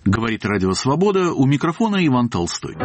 Говорит Радио Свобода, у микрофона Иван Толстой.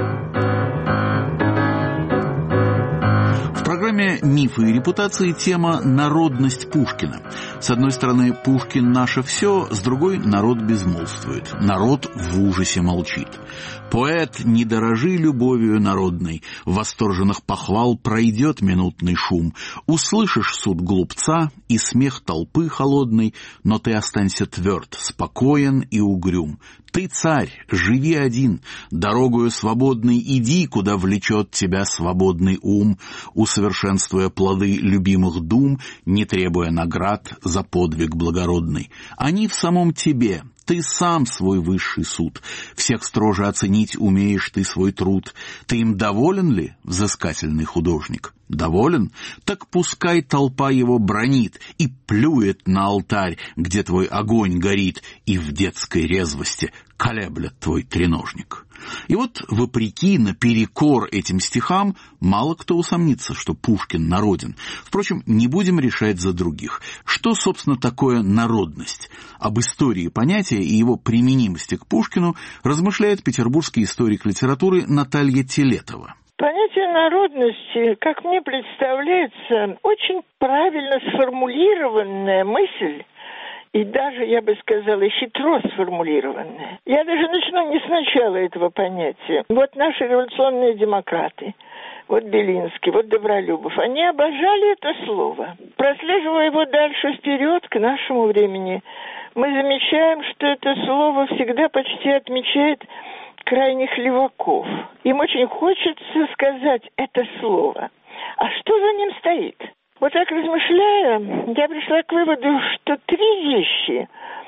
В программе «Мифы и репутации» тема «Народность Пушкина». С одной стороны, Пушкин – наше все, с другой – народ безмолвствует. Народ в ужасе молчит. Поэт, не дорожи любовью народной, в восторженных похвал пройдет минутный шум. Услышишь суд глупца и смех толпы холодной, но ты останься тверд, спокоен и угрюм. Ты царь, живи один, дорогою свободной иди, куда влечет тебя свободный ум, усовершенствуя плоды любимых дум, не требуя наград за подвиг благородный. Они в самом тебе. Ты сам свой высший суд, всех строже оценить умеешь ты свой труд. Ты им доволен ли, взыскательный художник? Доволен? Так пускай толпа его бранит и плюет на алтарь, где твой огонь горит, и в детской резвости колеблет твой треножник. И вот, вопреки, наперекор этим стихам, мало кто усомнится, что Пушкин народен. Впрочем, не будем решать за других. Что, собственно, такое народность? Об истории понятия и его применимости к Пушкину размышляет петербургский историк литературы Наталья Телетова. Понятие народности, как мне представляется, очень правильно сформулированная мысль, и даже, я бы сказала, хитро сформулированная. Я даже начну не с начала этого понятия. Вот наши революционные демократы, вот Белинский, вот Добролюбов, они обожали это слово. Прослеживая его дальше вперед к нашему времени, мы замечаем, что это слово всегда почти отмечает крайних леваков. Им очень хочется сказать это слово. А что за ним стоит? Вот так размышляя, я пришла к выводу, что три вещи,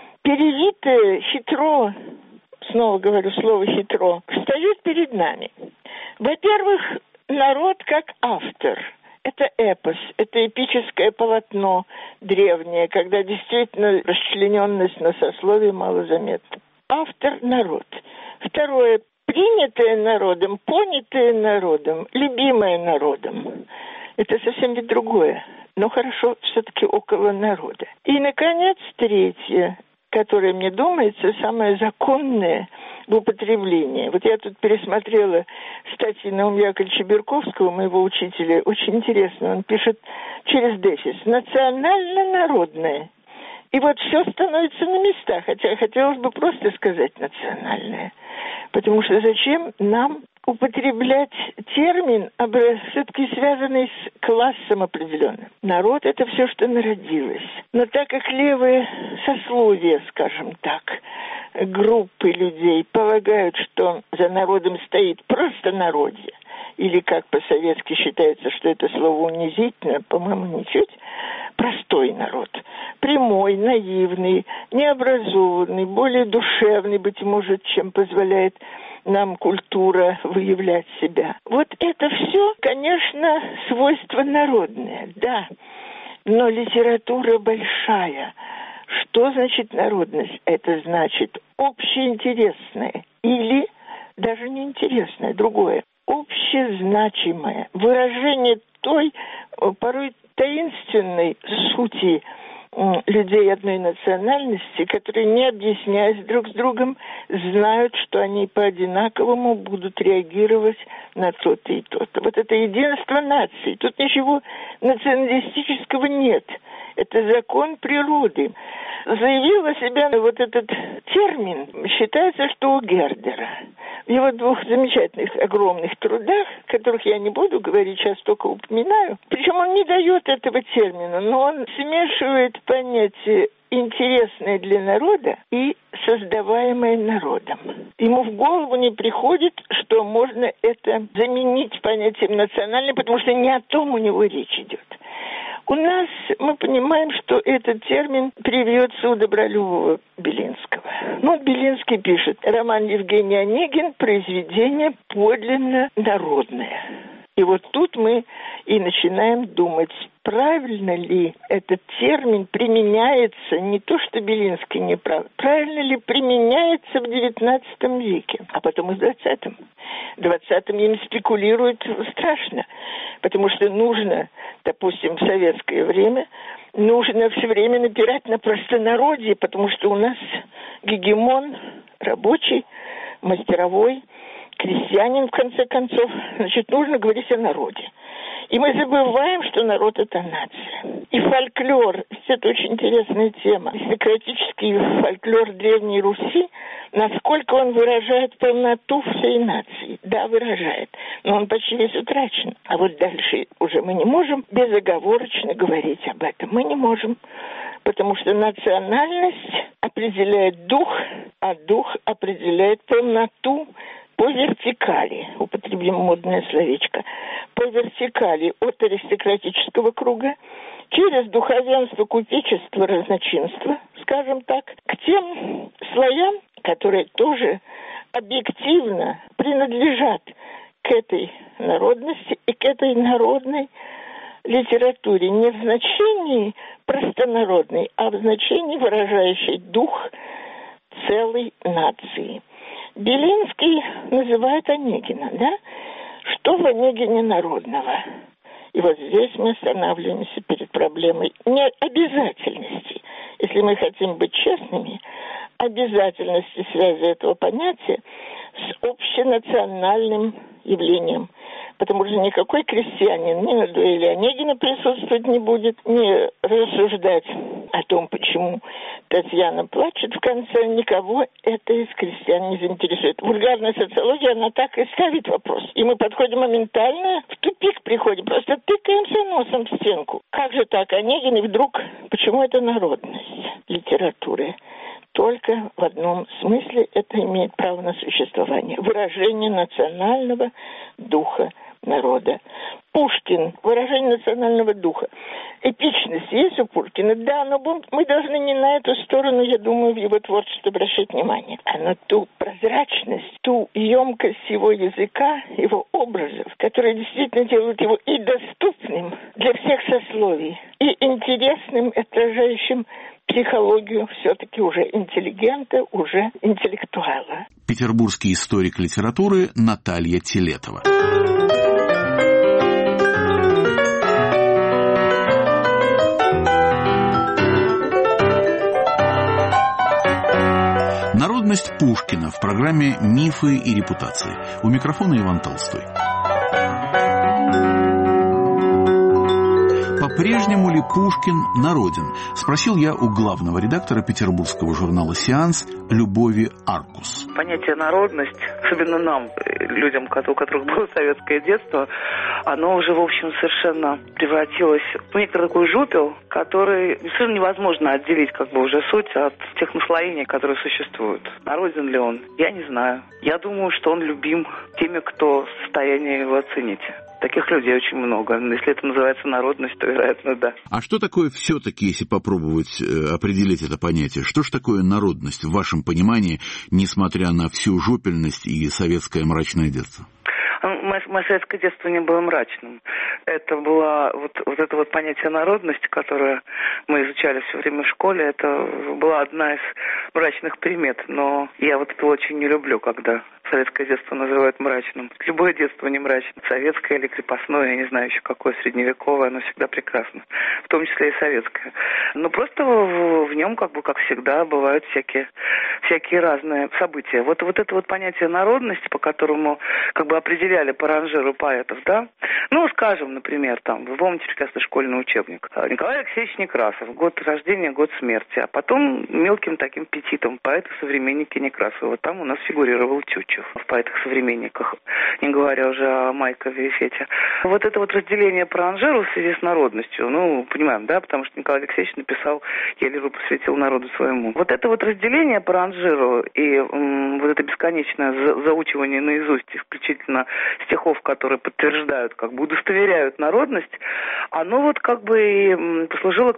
перевитые хитро, снова говорю слово хитро, встают перед нами. Во-первых, народ как автор. Это эпос, это эпическое полотно древнее, когда действительно расчлененность на сословие малозаметна. Автор – народ. Второе – принятое народом, понятое народом, любимое народом. Это совсем ведь другое, но хорошо все-таки около народа. И, наконец, третье, которое, мне думается, самое законное в употреблении. Вот я тут пересмотрела статьи Наумия Яковлевича Берковского, моего учителя, очень интересно. Он пишет через дефис «национально-народное». И вот все становится на местах, хотя хотелось бы просто сказать «национальное». Потому что зачем нам употреблять термин, все-таки связанный с классом определенным? Народ – это все, что народилось. Но так как левые сословия, скажем так, группы людей полагают, что за народом стоит просто народье, или, как по-советски считается, что это слово унизительно, по-моему, ничуть, простой народ, прямой, наивный, необразованный, более душевный, быть может, чем позволяет нам культура выявлять себя. Вот это все, конечно, свойства народные, да, но литература большая. Что значит народность? Это значит общеинтересное или даже неинтересное, другое. Общезначимое выражение той, порой таинственной сути людей одной национальности, которые, не объясняясь друг с другом, знают, что они по-одинаковому будут реагировать на то-то и то-то. Вот это единство наций. Тут ничего националистического нет. Это закон природы. Заявил о себе вот этот термин, считается, что у Гердера. В его двух замечательных, огромных трудах, которых я не буду говорить, сейчас только упоминаю. Причем он не дает этого термина, но он смешивает понятие интересное для народа и создаваемое народом. Ему в голову не приходит, что можно это заменить понятием национальное, потому что не о том у него речь идет. У нас мы понимаем, что этот термин привьется у Добролюбова Белинского. Ну, Белинский пишет: роман Евгений Онегин – произведение подлинно народное. И вот тут мы и начинаем думать, правильно ли этот термин применяется, не то что Белинский не прав, правильно ли применяется в XIX веке, а потом и в XX. В XX им спекулируют страшно, потому что нужно, допустим, в советское время, нужно все время напирать на простонародье, потому что у нас гегемон рабочий, мастеровой, крестьянин, в конце концов, значит, нужно говорить о народе. И мы забываем, что народ – это нация. И фольклор – это очень интересная тема. Аристократический фольклор Древней Руси, насколько он выражает полноту всей нации. Да, выражает, но он почти весь утрачен. А вот дальше уже мы не можем безоговорочно говорить об этом. Мы не можем, потому что национальность определяет дух, а дух определяет полноту по вертикали, употребим модное словечко, по вертикали от аристократического круга, через духовенство, купечество, разночинство, скажем так, к тем слоям, которые тоже объективно принадлежат к этой народности и к этой народной литературе. Не в значении простонародной, а в значении выражающей дух целой нации. Белинский называет Онегина, да? Что в Онегине народного? И вот здесь мы останавливаемся перед проблемой необязательности. Если мы хотим быть честными, обязательности связи этого понятия с общенациональным явлением. Потому что никакой крестьянин ни на дуэли Онегина присутствовать не будет, не рассуждать о том, почему Татьяна плачет в конце. Никого это из крестьян не заинтересует. Вульгарная социология, она так и ставит вопрос. И мы подходим моментально, в тупик приходим, просто тыкаемся носом в стенку. Как же так, Онегин, и вдруг, почему это народность литературы? Только в одном смысле это имеет право на существование. Выражение национального духа народа. Пушкин, выражение национального духа. Эпичность есть у Пушкина? Да, но мы должны не на эту сторону, я думаю, в его творчестве обращать внимание, а на ту прозрачность, ту емкость его языка, его образов, которые действительно делают его и доступным для всех сословий, и интересным, отражающим психологию все-таки уже интеллигента, уже интеллектуала. Петербургский историк литературы Наталья Телетова. Народность Пушкина в программе «Мифы и репутации». У микрофона Иван Толстой. По-прежнему ли Пушкин народен? Спросил я у главного редактора петербургского журнала «Сеанс» Любови Аркус. Понятие народность, особенно нам, людям, у которых было советское детство, оно уже, в общем, совершенно превратилось в некоторый такой жупел, который совершенно невозможно отделить уже суть от тех наслоений, которые существуют. Народен ли он? Я не знаю. Я думаю, что он любим теми, кто в состоянии его оценить. Таких людей очень много. Если это называется народность, то, вероятно, да. А что такое все-таки, если попробовать определить это понятие, что же такое народность в вашем понимании, несмотря на всю жопельность и советское мрачное детство? Мое советское детство не было мрачным. Это было вот это понятие народности, которое мы изучали все время в школе, это была одна из мрачных примет. Но я это очень не люблю, когда советское детство называют мрачным. Любое детство не мрачно. Советское или крепостное, я не знаю еще какое, средневековое, оно всегда прекрасно. В том числе и советское. Но просто в нем, как всегда, бывают всякие разные события. Вот это понятие народности, по которому определяли по ранжиру поэтов, да? Скажем, например, вы помните прекрасный школьный учебник. Николай Алексеевич Некрасов, год рождения, год смерти. А потом мелким таким петитом поэты-современники Некрасова. Там у нас фигурировал Тютчев в поэтах-современниках, не говоря уже о Майкове и Фете. Вот это разделение по ранжиру в связи с народностью, понимаем, да, потому что Николай Алексеевич написал «Я лиру посвятил народу своему». Вот это разделение по ранжиру и это бесконечное заучивание наизусть исключительно стихов, которые подтверждают, как бы удостоверяют народность, оно вот как бы и послужило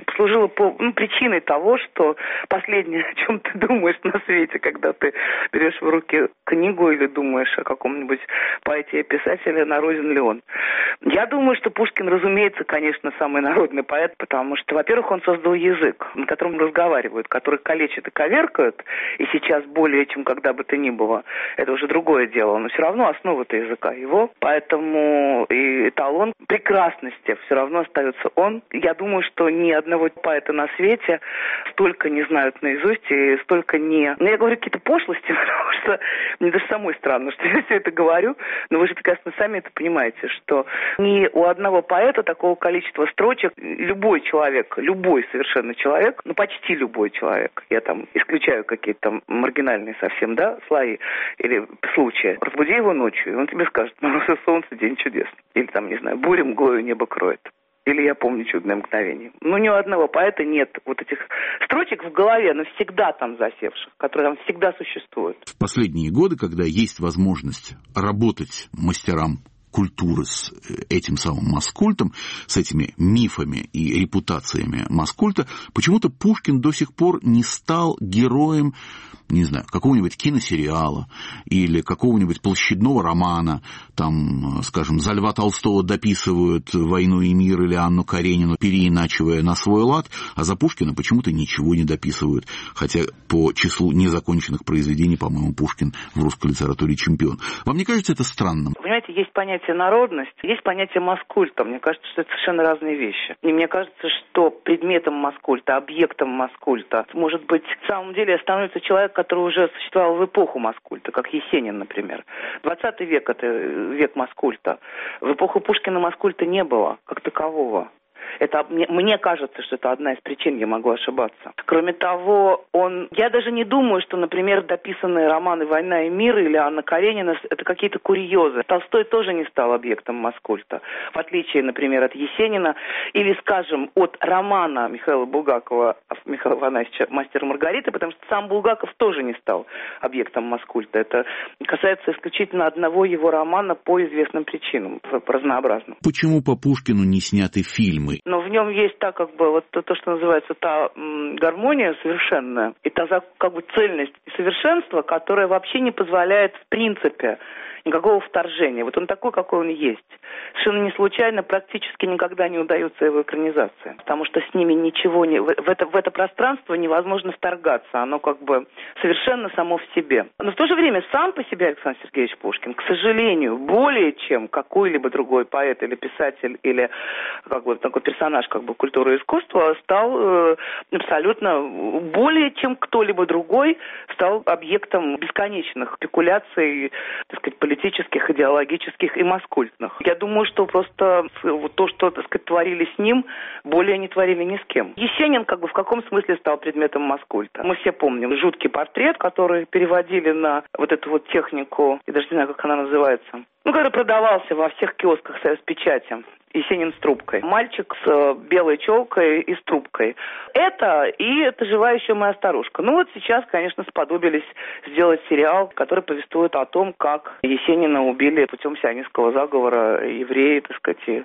причиной того, что последнее, о чем ты думаешь на свете, когда ты берешь в руки книгу или думаешь о каком-нибудь поэте и писателе, народен ли он. Я думаю, что Пушкин, разумеется, конечно, самый народный поэт, потому что, во-первых, он создал язык, на котором разговаривают, который калечат и коверкают, и сейчас более чем когда бы то ни было. Это уже другое дело, но все равно основа-то языка его, поэтому и эталон прекрасности все равно остается он. Я думаю, что ни одного поэта на свете столько не знают наизусть и столько не... Ну, я говорю какие-то пошлости, потому что мне даже самой странно, что я все это говорю, но вы же прекрасно сами это понимаете, что ни у одного поэта такого количества строчек любой человек, любой совершенно человек, ну, почти любой человек, я там исключаю какие-то там маргинальные совсем, да, слои или случаи, разбуди его ночью, и он тебе скажет: мороз и солнце, день чудесный. Или там, не знаю, буря мглою небо кроет. Или я помню чудное мгновение. Ну, ни у одного поэта нет вот этих строчек в голове, но всегда там засевших, которые там всегда существуют. В последние годы, когда есть возможность работать мастерам культуры с этим самым маскультом, с этими мифами и репутациями маскульта, почему-то Пушкин до сих пор не стал героем, не знаю, какого-нибудь киносериала или какого-нибудь площадного романа. Там, скажем, за Льва Толстого дописывают «Войну и мир» или Анну Каренину, переиначивая на свой лад, а за Пушкина почему-то ничего не дописывают. Хотя по числу незаконченных произведений, по-моему, Пушкин в русской литературе чемпион. Вам не кажется это странным? Понимаете, есть понятие народность, есть понятие маскульта. Мне кажется, что это совершенно разные вещи. И мне кажется, что предметом маскульта, объектом маскульта, может быть, в самом деле становится человек, который уже существовал в эпоху маскульта, как Есенин, например. 20 век – это век маскульта. В эпоху Пушкина маскульта не было, как такового. Это, мне кажется, что это одна из причин, я могу ошибаться. Кроме того, я даже не думаю, что, например, дописанные романы «Война и мир» или Анна Каренина – это какие-то курьезы. Толстой тоже не стал объектом маскульта, в отличие, например, от Есенина или, скажем, от романа Михаила Булгакова Михаила Афанасьевича «Мастер и Маргарита», потому что сам Булгаков тоже не стал объектом маскульта. Это касается исключительно одного его романа по известным причинам, разнообразным. Почему по Пушкину не сняты фильмы? Но в нем есть та, как бы, вот то, что называется, та гармония совершенная, и та, как бы, цельность и совершенство, которая вообще не позволяет, в принципе, никакого вторжения. Вот он такой, какой он есть. Совершенно не случайно практически никогда не удается его экранизация. Потому что с ними ничего не... В это пространство невозможно вторгаться. Оно как бы совершенно само в себе. Но в то же время сам по себе Александр Сергеевич Пушкин, к сожалению, более чем какой-либо другой поэт или писатель, или как бы такой персонаж как бы культуры и искусства, стал абсолютно более чем кто-либо другой, стал объектом бесконечных спекуляций, так сказать, политических, идеологических и маскультных. Я думаю, что просто то, что, так сказать, творили с ним, более не творили ни с кем. Есенин как бы в каком смысле стал предметом маскульта? Мы все помним жуткий портрет, который переводили на вот эту вот технику, я даже не знаю, как она называется, который продавался во всех киосках «Союзпечати». Есенин с трубкой. Мальчик с белой челкой и с трубкой. Это «Жива еще моя старушка». Ну вот сейчас, конечно, сподобились сделать сериал, который повествует о том, как Есенина убили путем сионистского заговора евреи, так сказать, и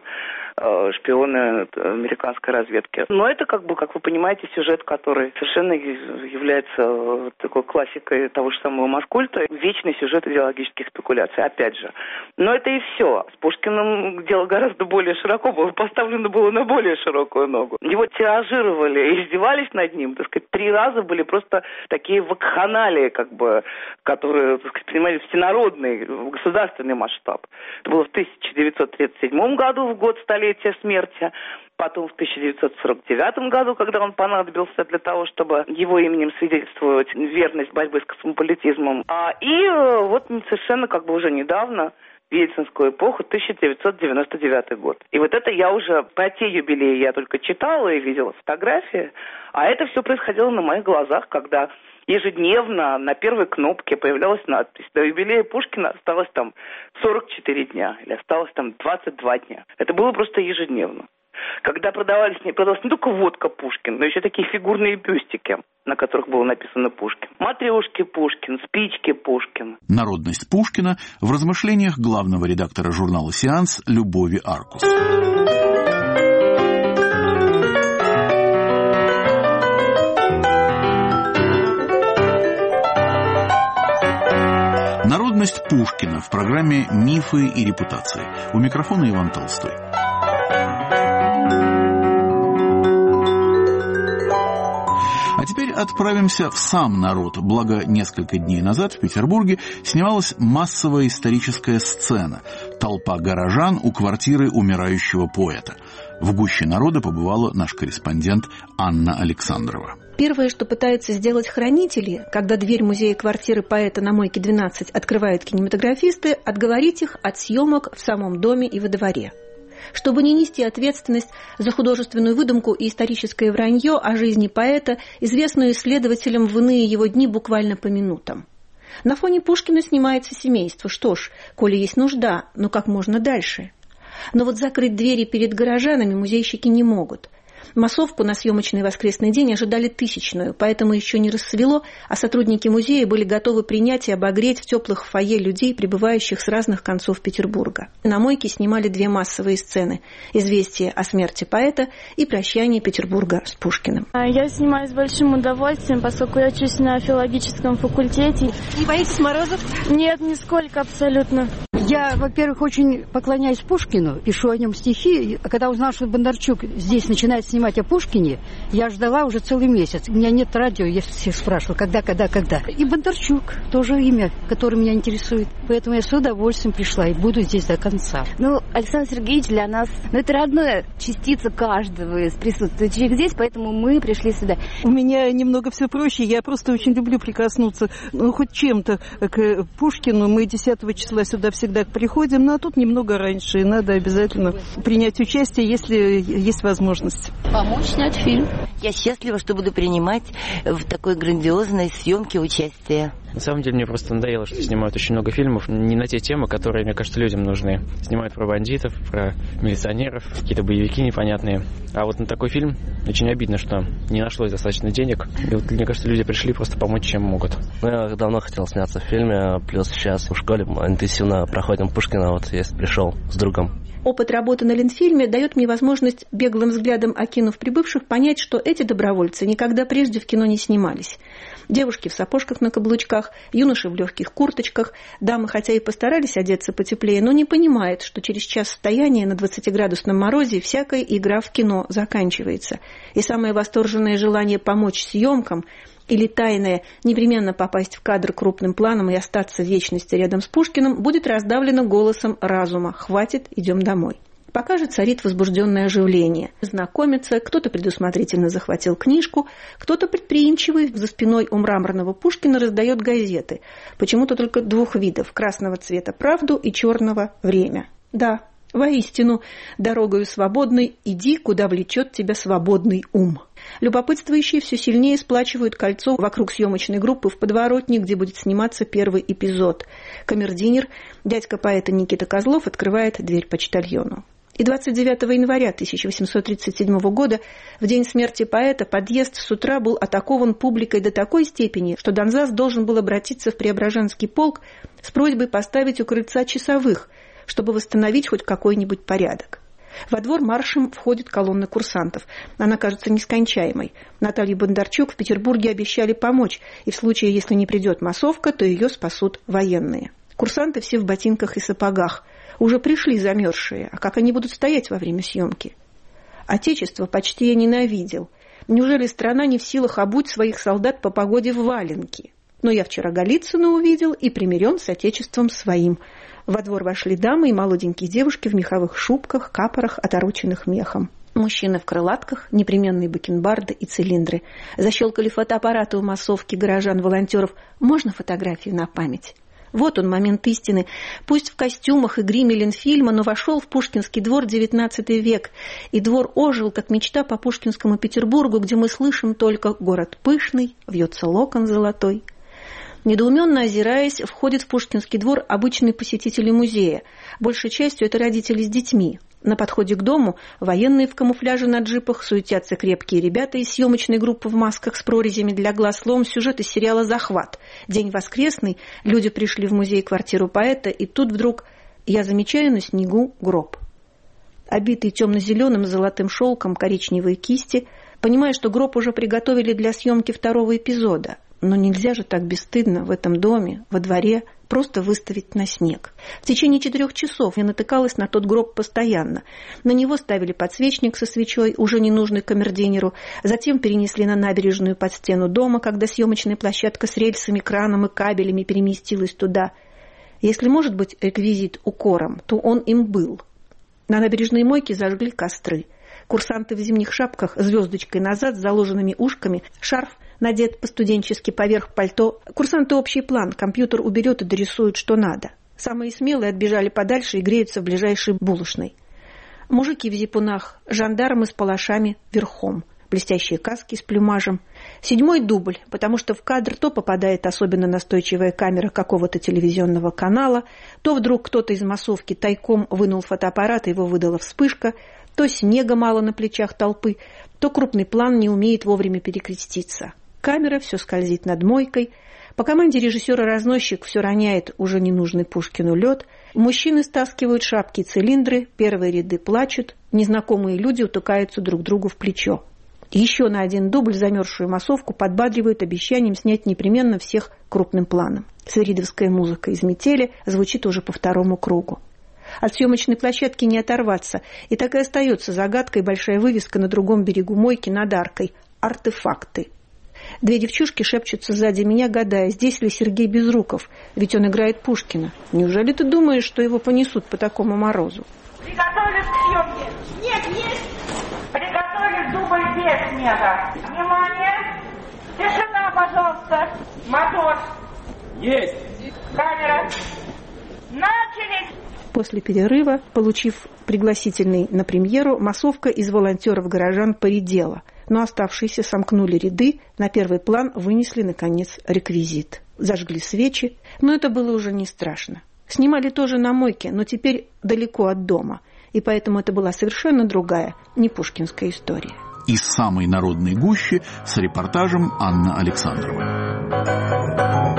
шпионы американской разведки. Но это, как бы, как вы понимаете, сюжет, который совершенно является такой классикой того же самого маскульта. Вечный сюжет идеологических спекуляций, опять же. Но это и все. С Пушкиным дело гораздо более широко было, поставлено было на более широкую ногу. Его тиражировали и издевались над ним, так сказать, 3 раза были просто такие вакханалии, как бы, которые, так сказать, принимали всенародный, государственный масштаб. Это было в 1937 году, в год столетия смерти. Потом в 1949 году, когда он понадобился для того, чтобы его именем свидетельствовать верность борьбы с космополитизмом. И вот совершенно как бы уже недавно, в ельцинскую эпоху, 1999 год. И вот это я уже, по те юбилеи я только читала и видела фотографии, а это все происходило на моих глазах, когда ежедневно на первой кнопке появлялась надпись: до юбилея Пушкина осталось там 44 дня или осталось там 22 дня. Это было просто ежедневно. когда продавалась не только водка Пушкин, но еще такие фигурные бюстики, на которых было написано Пушкин. Матрешки Пушкин, спички Пушкин. Народность Пушкина в размышлениях главного редактора журнала «Сеанс» Любови Аркус. Народность Пушкина в программе «Мифы и репутации». У микрофона Иван Толстой. А теперь отправимся в сам народ. Благо, несколько дней назад в Петербурге снималась массовая историческая сцена. Толпа горожан у квартиры умирающего поэта. В гуще народа побывала наш корреспондент Анна Александрова. Первое, что пытаются сделать хранители, когда дверь музея квартиры поэта на Мойке 12 открывают кинематографисты, отговорить их от съемок в самом доме и во дворе. Чтобы не нести ответственность за художественную выдумку и историческое вранье о жизни поэта, известную исследователям в иные его дни буквально по минутам. На фоне Пушкина снимается семейство. Что ж, коли есть нужда, но как можно дальше? Но вот закрыть двери перед горожанами музейщики не могут. Массовку на съемочный воскресный день ожидали тысячную, поэтому еще не рассвело, а сотрудники музея были готовы принять и обогреть в теплых фойе людей, прибывающих с разных концов Петербурга. На Мойке снимали две массовые сцены – «Известие о смерти поэта» и «Прощание Петербурга с Пушкиным». Я снимаю с большим удовольствием, поскольку я учусь на филологическом факультете. Не боитесь морозов? Нет, нисколько абсолютно. Я, во-первых, очень поклоняюсь Пушкину, пишу о нем стихи. Когда узнала, что Бондарчук здесь начинает снимать о Пушкине, я ждала уже целый месяц. У меня нет радио, я всех спрашивала, когда. И Бондарчук тоже имя, которое меня интересует. Поэтому я с удовольствием пришла и буду здесь до конца. Александр Сергеевич для нас, это родная частица каждого из присутствующих здесь, поэтому мы пришли сюда. У меня немного все проще, я просто очень люблю прикоснуться, хоть чем-то к Пушкину. Мы 10 числа сюда всегда приходим, а тут немного раньше, и надо обязательно принять участие, если есть возможность. Помочь снять фильм. Я счастлива, что буду принимать в такой грандиозной съемке участие. На самом деле мне просто надоело, что снимают очень много фильмов не на те темы, которые, мне кажется, людям нужны. Снимают про бандитов, про милиционеров, какие-то боевики непонятные. А вот на такой фильм очень обидно, что не нашлось достаточно денег. И вот, мне кажется, люди пришли просто помочь, чем могут. Я давно хотел сняться в фильме, плюс сейчас в школе интенсивно проходим Пушкина, вот я пришел с другом. Опыт работы на Ленфильме дает мне возможность, беглым взглядом окинув прибывших, понять, что эти добровольцы никогда прежде в кино не снимались. Девушки в сапожках на каблучках, юноши в легких курточках, дамы хотя и постарались одеться потеплее, но не понимают, что через час стояния на 20-градусном морозе всякая игра в кино заканчивается. И самое восторженное желание помочь съемкам или тайное непременно попасть в кадр крупным планом и остаться в вечности рядом с Пушкиным будет раздавлено голосом разума «Хватит, идем домой». Пока же царит возбужденное оживление. Знакомятся, кто-то предусмотрительно захватил книжку, кто-то предприимчивый за спиной у мраморного Пушкина раздает газеты. Почему-то только двух видов – красного цвета «Правду» и черного «Время». Да, воистину, дорогою свободной иди, куда влечет тебя свободный ум. Любопытствующие все сильнее сплачивают кольцо вокруг съемочной группы в подворотне, где будет сниматься первый эпизод. Камердинер, дядька поэта Никита Козлов, открывает дверь почтальону. И 29 января 1837 года, в день смерти поэта, подъезд с утра был атакован публикой до такой степени, что Донзас должен был обратиться в Преображенский полк с просьбой поставить у крыльца часовых, чтобы восстановить хоть какой-нибудь порядок. Во двор маршем входит колонна курсантов. Она кажется нескончаемой. Наталье Бондарчук в Петербурге обещали помочь, и в случае, если не придет массовка, то ее спасут военные. Курсанты все в ботинках и сапогах. Уже пришли замерзшие, а как они будут стоять во время съемки? Отечество почти я ненавидел. Неужели страна не в силах обуть своих солдат по погоде в валенки? Но я вчера Голицына увидел и примирен с отечеством своим. Во двор вошли дамы и молоденькие девушки в меховых шубках, капорах, отороченных мехом. Мужчины в крылатках, непременные бакенбарды и цилиндры. Защелкали фотоаппараты у массовки горожан-волонтеров. Можно фотографию на память? Вот он, момент истины. Пусть в костюмах и гриме Ленфильма, но вошел в Пушкинский двор XIX век. И двор ожил, как мечта по пушкинскому Петербургу, где мы слышим только «город пышный, вьется локон золотой». Недоуменно озираясь, входит в Пушкинский двор обычные посетители музея. Большей частью это родители с детьми. На подходе к дому военные в камуфляже на джипах, суетятся крепкие ребята из съемочной группы в масках с прорезями для глаз. Словом, сюжет из сериала «Захват». День воскресный, люди пришли в музей-квартиру поэта, и тут вдруг я замечаю на снегу гроб. Обитый темно-зеленым золотым шелком коричневые кисти, понимая, что гроб уже приготовили для съемки второго эпизода. Но нельзя же так бесстыдно в этом доме, во дворе, просто выставить на снег. В течение 4 часов я натыкалась на тот гроб постоянно. На него ставили подсвечник со свечой, уже ненужный камердинеру, затем перенесли на набережную под стену дома, когда съемочная площадка с рельсами, краном и кабелями переместилась туда. Если может быть реквизит укором, то он им был. На набережной мойке зажгли костры. Курсанты в зимних шапках, звездочкой назад, с заложенными ушками, шарф надет по-студенчески поверх пальто. Курсанты общий план, компьютер уберет и дорисует, что надо. Самые смелые отбежали подальше и греются в ближайшей булочной. Мужики в зипунах, жандармы с палашами верхом, блестящие каски с плюмажем. 7-й дубль, потому что в кадр то попадает особенно настойчивая камера какого-то телевизионного канала, то вдруг кто-то из массовки тайком вынул фотоаппарат, и его выдала вспышка, то снега мало на плечах толпы, то крупный план не умеет вовремя перекреститься. Камера все скользит над мойкой. По команде режиссера-разносчик все роняет уже ненужный Пушкину лед. Мужчины стаскивают шапки и цилиндры, первые ряды плачут, незнакомые люди утыкаются друг другу в плечо. Еще на 1 дубль замерзшую массовку подбадривают обещанием снять непременно всех крупным планом. Свиридовская музыка из «Метели» звучит уже по 2-му кругу. От съемочной площадки не оторваться, и так и остается загадкой большая вывеска на другом берегу мойки над аркой «Артефакты». 2 девчушки шепчутся сзади меня, гадая, здесь ли Сергей Безруков, ведь он играет Пушкина. Неужели ты думаешь, что его понесут по такому морозу? Приготовились к съемке. Снег есть? Приготовились дубль без снега. Внимание! Тишина, пожалуйста. Мотор. Есть. Камера. Начали. После перерыва, получив пригласительный на премьеру, массовка из волонтеров-горожан поредела, но оставшиеся сомкнули ряды, на первый план вынесли, наконец, реквизит. Зажгли свечи, но это было уже не страшно. Снимали тоже на мойке, но теперь далеко от дома, и поэтому это была совершенно другая, не пушкинская история. Из самой народной гущи с репортажем Анна Александрова.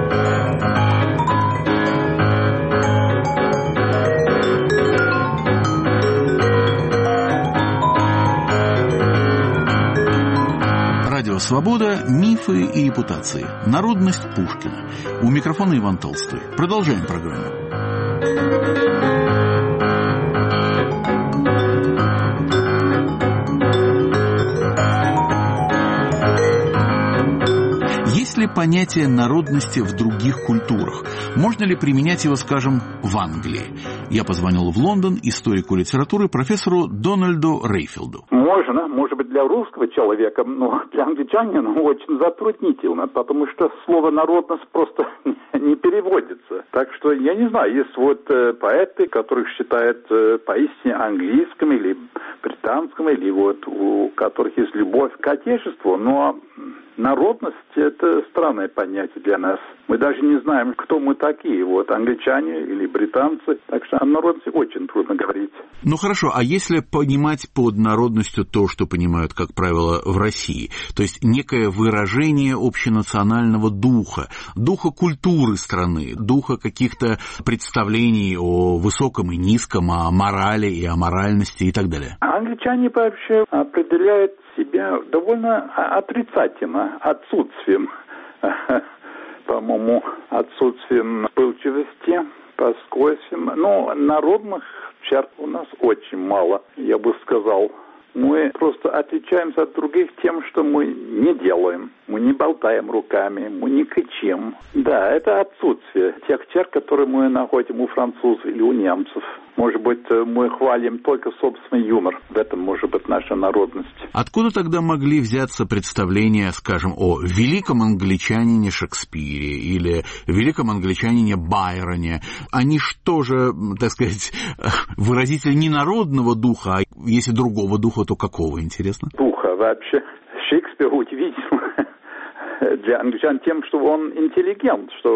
Радио «Свобода», мифы и репутации. Народность Пушкина. У микрофона Иван Толстой. Продолжаем программу. Есть ли понятие народности в других культурах? Можно ли применять его, скажем, в Англии? Я позвонил в Лондон историку литературы профессору Дональду Рейфилду. Можно, может быть, для русского человека, но для англичанина очень затруднительно, потому что слово «народность» просто не переводится. Так что, я не знаю, есть поэты, которых считают поистине английским или британским, или у которых есть любовь к отечеству, но народность – это странное понятие для нас. Мы даже не знаем, кто мы такие, англичане или британцы. Так что о народности очень трудно говорить. Ну хорошо, а если понимать под народностью то, что понимают, как правило, в России, то есть некое выражение общенационального духа, духа культуры страны, духа каких-то представлений о высоком и низком, о морали и о моральности и так далее? Англичане вообще определяют себя довольно отрицательно, отсутствием, по-моему, отсутствием вспыльчивости, поскользким. Но народных черт у нас очень мало, я бы сказал. Мы просто отличаемся от других тем, что мы не делаем. Мы не болтаем руками, мы не кричим. Да, это отсутствие тех черт, которые мы находим у французов или у немцев. Может быть, мы хвалим только собственный юмор. В этом может быть наша народность. Откуда тогда могли взяться представления, скажем, о великом англичанине Шекспире или великом англичанине Байроне? Они что же, так сказать, выразители не народного духа, а если другого духа, то какого, интересно? Духа вообще. Шекспир удивительно для англичан тем, что он интеллигент, что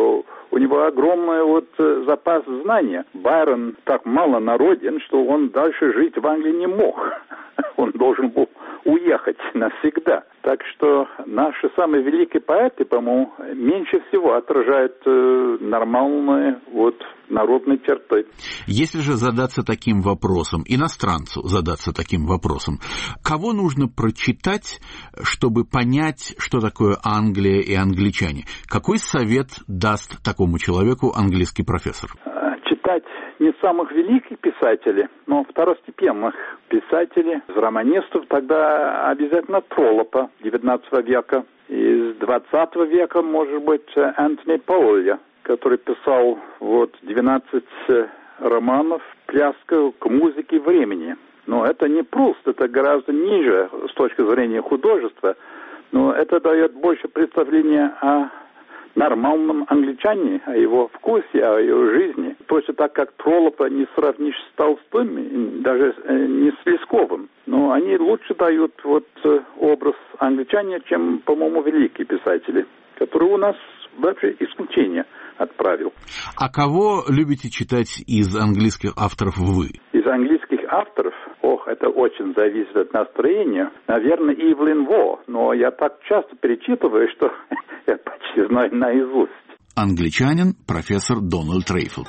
у него огромный запас знания. Байрон так малонароден, что он дальше жить в Англии не мог. Он должен был уехать навсегда. Так что наши самые великие поэты, по-моему, меньше всего отражают нормальные народные черты. Если же задаться таким вопросом, иностранцу задаться таким вопросом, кого нужно прочитать, чтобы понять, что такое Англия и англичане? Какой совет даст такому человеку английский профессор? Читать не самых великих писателей, но второстепенных писателей, романистов, тогда обязательно Троллопа XIX века. Из XX века, может быть, Антони Пауэлля, который писал 12 романов, пляска к музыке времени. Но это не Пруст, это гораздо ниже с точки зрения художества, но это дает больше представления о нормальном англичане, о его вкусе, о его жизни. Точно так, как Троллопа не сравнишь с Толстым, даже не с Лесковым. Но они лучше дают образ англичане, чем, по-моему, великие писатели, которые у нас вообще исключение отправил. А кого любите читать из английских авторов вы? Из английских авторов? Это очень зависит от настроения. Наверное, Ивлин Во, но я так часто перечитываю, что я почти знаю наизусть. Англичанин, профессор Дональд Рейфилд.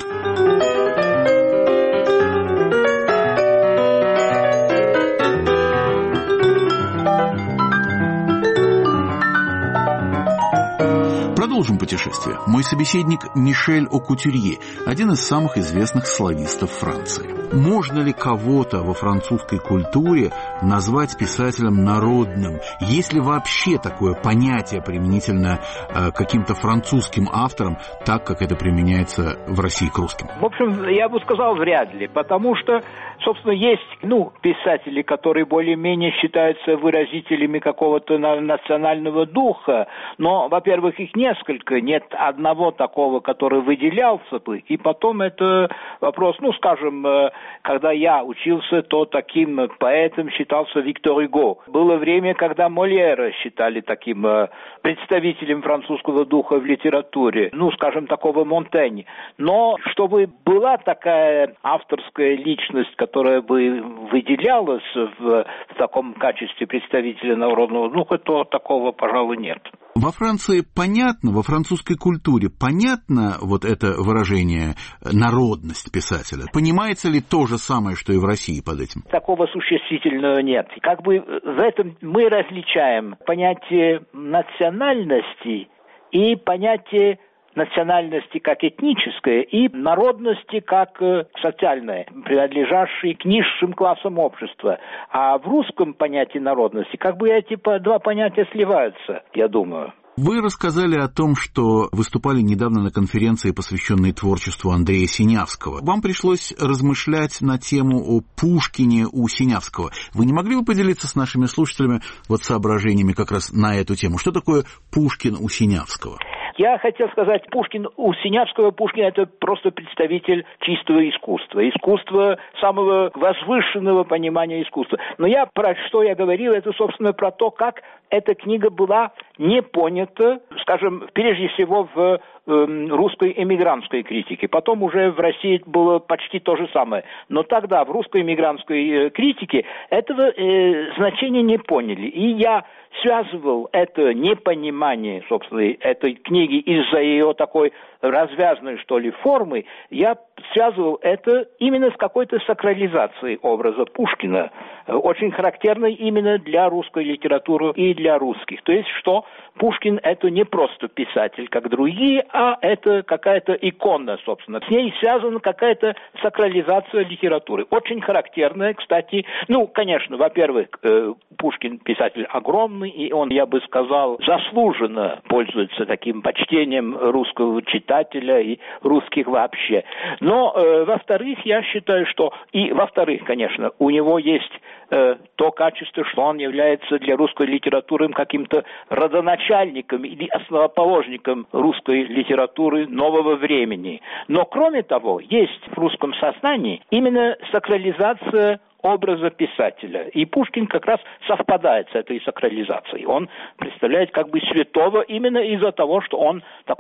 Продолжим путешествие. Мой собеседник Мишель Окутюрье, один из самых известных славистов Франции. Можно ли кого-то во французской культуре назвать писателем народным? Есть ли вообще такое понятие применительно каким-то французским авторам, так как это применяется в России к русским? В общем, я бы сказал, вряд ли, потому что, собственно, есть писатели, которые более-менее считаются выразителями какого-то национального духа, но, во-первых, их несколько, нет одного такого, который выделялся бы, и потом это вопрос, скажем, когда я учился, то таким поэтом считался Виктор Гюго. Было время, когда Мольера считали таким представителем французского духа в литературе, скажем, такого Монтень. Но чтобы была такая авторская личность, которая бы выделялась в таком качестве представителя народного духа, то такого, пожалуй, нет. Во Франции понятно, во французской культуре понятно это выражение «народность писателя»? Понимается ли то же самое, что и в России под этим? Такого существительного нет. В этом мы различаем понятие национальности и понятие национальности как этническое и народности как социальное, принадлежащее к низшим классам общества. А в русском понятии народности эти два понятия сливаются, я думаю. Вы рассказали о том, что выступали недавно на конференции, посвященной творчеству Андрея Синявского. Вам пришлось размышлять на тему о Пушкине у Синявского. Вы не могли бы поделиться с нашими слушателями соображениями как раз на эту тему? Что такое Пушкин у Синявского? Я хотел сказать, Пушкин у Синявского, Пушкин это просто представитель чистого искусства. Искусства самого возвышенного понимания искусства. Но про что я говорил, это, собственно, про то, как эта книга была не понята, скажем, прежде всего в русской эмигрантской критике. Потом уже в России было почти то же самое. Но тогда в русской эмигрантской критике этого значения не поняли. И я связывал это непонимание, собственно, этой книги из-за ее такой развязной, формы, я связывал это именно с какой-то сакрализацией образа Пушкина, очень характерной именно для русской литературы и для русских. То есть, что Пушкин это не просто писатель, как другие, а это какая-то икона, собственно. С ней связана какая-то сакрализация литературы. Очень характерная, кстати, конечно, во-первых, Пушкин писатель огромный, и он, я бы сказал, заслуженно пользуется таким почтением русского читателя и русских вообще. Но, во-вторых, я считаю, что... И, во-вторых, конечно, у него есть то качество, что он является для русской литературы каким-то родоначальником или основоположником русской литературы нового времени. Но, кроме того, есть в русском сознании именно сакрализация образа писателя. И Пушкин как раз совпадает с этой сакрализацией. Он представляет святого именно из-за того, что он такой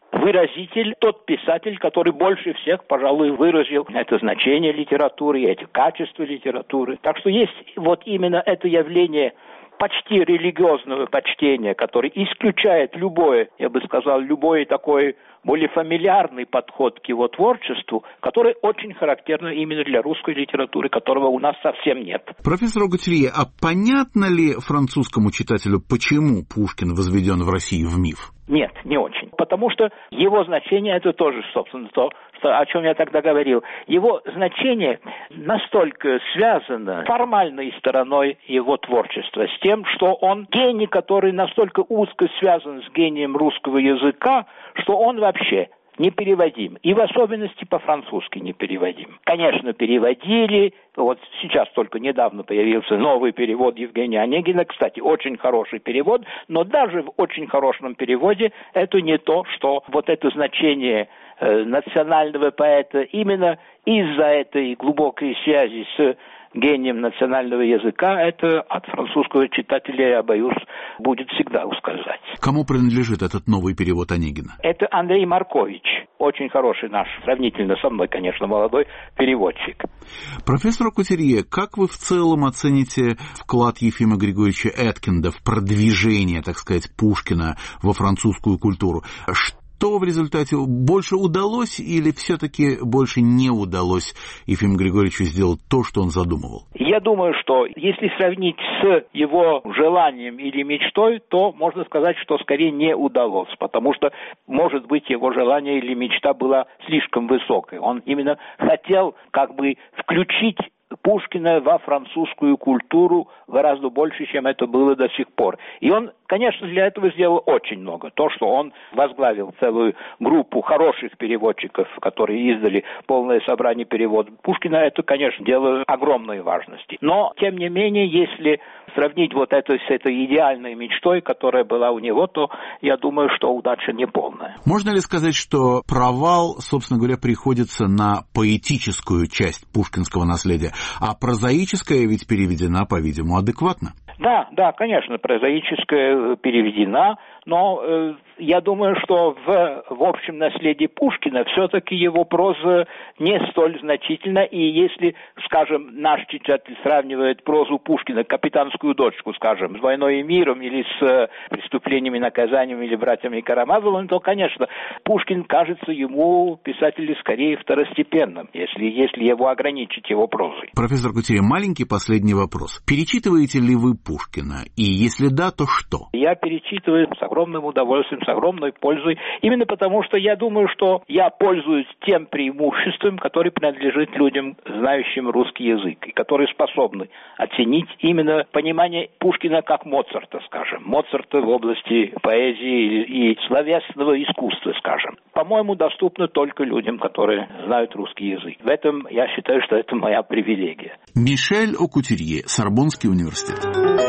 выразитель, тот писатель, который больше всех, пожалуй, выразил это значение литературы, эти качества литературы. Так что есть вот именно это явление почти религиозного почтения, который исключает любое, я бы сказал, любой такой более фамильярный подход к его творчеству, который очень характерно именно для русской литературы, которого у нас совсем нет. Профессор Огутелье, а понятно ли французскому читателю, почему Пушкин возведен в Россию в миф? Нет, не очень. Потому что его значение, это тоже, собственно, то, о чем я тогда говорил. Его значение настолько связано с формальной стороной его творчества, с тем, что он гений, который настолько узко связан с гением русского языка, что он вообще непереводим. И в особенности по-французски непереводим. Конечно, переводили. Вот сейчас только недавно появился новый перевод Евгения Онегина. Кстати, очень хороший перевод. Но даже в очень хорошем переводе это не то, что вот это значение национального поэта именно из-за этой глубокой связи с гением национального языка, это от французского читателя, я боюсь, будет всегда ускользать. Кому принадлежит этот новый перевод Онегина? Это Андрей Маркович, очень хороший наш, сравнительно со мной, конечно, молодой переводчик. Профессор Огутелье, как вы в целом оцените вклад Ефима Григорьевича Эткинда в продвижение, так сказать, Пушкина во французскую культуру? Что в результате больше удалось или все-таки больше не удалось Ефиму Григорьевичу сделать то, что он задумывал? Я думаю, что если сравнить с его желанием или мечтой, то можно сказать, что скорее не удалось, потому что, может быть, его желание или мечта была слишком высокой. Он именно хотел как бы включить Пушкина во французскую культуру гораздо больше, чем это было до сих пор. И он, конечно, для этого сделал очень много. То, что он возглавил целую группу хороших переводчиков, которые издали полное собрание переводов Пушкина, это, конечно, дело огромной важности. Но, тем не менее, если сравнить вот это с этой идеальной мечтой, которая была у него, то я думаю, что удача не полная. Можно ли сказать, что провал, собственно говоря, приходится на поэтическую часть пушкинского наследия, а прозаическая ведь переведена, по-видимому, адекватно? Да, конечно, прозаическая переведена, но я думаю, что в общем наследии Пушкина все-таки его проза не столь значительна, и если, скажем, наш читатель сравнивает прозу Пушкина, «Капитанскую дочку», скажем, с «Войной и миром» или с «Преступлениями и наказаниями» или «Братьями Карамазовыми», то, конечно, Пушкин кажется ему, писателю, скорее второстепенным, если его ограничить его прозой. Профессор Огутелье, маленький последний вопрос. Перечитываете ли вы Пушкина? И если да, то что? Я перечитываю с огромным удовольствием, с огромной пользой, именно потому, что я думаю, что я пользуюсь тем преимуществом, которое принадлежит людям, знающим русский язык, и которые способны оценить именно понимание Пушкина как Моцарта, скажем. Моцарта в области поэзии и словесного искусства, скажем. По-моему, доступно только людям, которые знают русский язык. В этом я считаю, что это моя привилегия. Мишель Огутелье, Сорбонский университет.